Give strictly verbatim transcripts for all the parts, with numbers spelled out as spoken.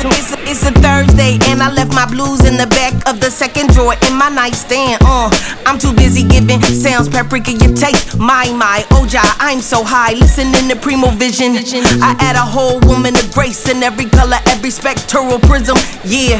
too. It's a, it's a Thursday and I left my blues in the back of the second drawer in my nightstand. Uh, I'm too busy giving sounds paprika your taste. My, my, Oja, I'm so high. Listening to Primo Vision. I add a whole woman of grace in every color, every spectral prism. Yeah,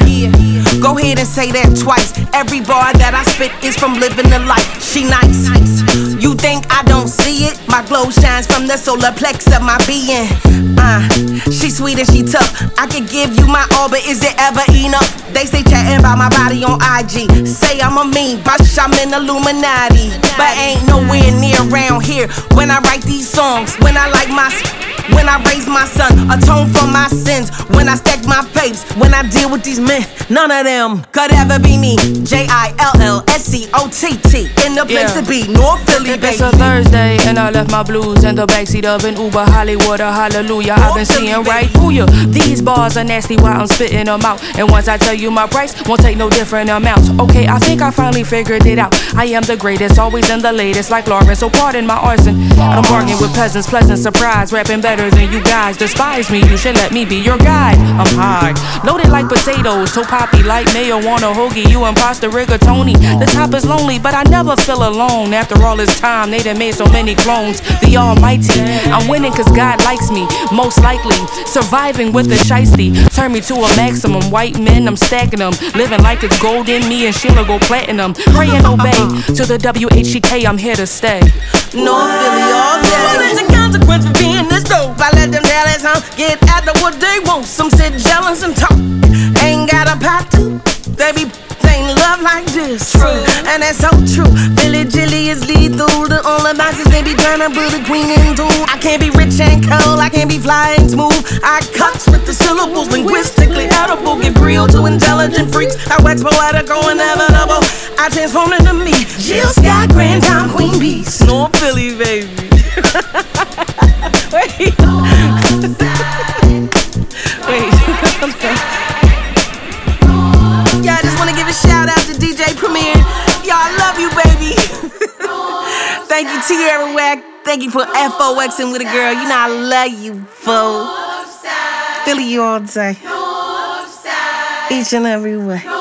go ahead and say that twice. Every bar that I spit is from living the life. She nice. You think I don't see it? My glow shines from the solar plex of my being. Uh, she sweet and she tough. I could give you my all, but is it ever enough? They say chatting about my body on I G. Say I'm a mean bitch, I'm in Illuminati. But ain't nowhere near around here when I write these songs. When I like my, when I raise my son, atone for my sins. When I stack my papes, when I deal with these men, none of them could ever be me. J I L L S C O T T in the place yeah. to be, North Philly, baby. It's a Thursday and I left my blues in the backseat of an Uber Hollywood, a hallelujah. I've been seeing right through you. These bars are nasty while I'm spitting them out. And once I tell you my price, won't take no different amounts. Okay, I think I finally figured it out. I am the greatest, always in the latest, like Lawrence. So pardon my arson. I'm bargaining with peasants, pleasant surprise. Rapping better than you guys. Despise me, you should let me be your guide. I'm high, loaded like potatoes, so poppy like mayo on a hoagie. You imposter rigatoni. The top is lonely, but I never feel alone. After all this time, they done made so many clones. The almighty, I'm winning cause God likes me. Most likely, surviving with the shiesty. Turn me to a maximum. White men, I'm stacking them. Living like it's gold in me and Sheila go platinum. Pray and obey to the W H E K, I'm here to stay. North Philly all day. Well, there's a consequence for being this dope. I let them Dallas huh, get after what they want. Some sit jealous and talk. Ain't got a pot to. They be ain't love like this. True. And that's so true. Billy Jilly is lethal. The only boxes they be trying to put a queen into. I can't be rich and cold. I can't be fly and smooth. I cuts with the syllables linguistically edible. Give real to intelligent freaks. I wax poetical and inevitable. I transform into me. Jill Scott, Grand Time Queen Beast. North Philly, baby. Wait. Wait. Yeah, I just want to give a shout out to D J Premier. Y'all, I love you, baby. Thank you, Tierra Wack. Thank you for F O Xing with a girl. You know I love you, fool. Philly you all day. Each and every way.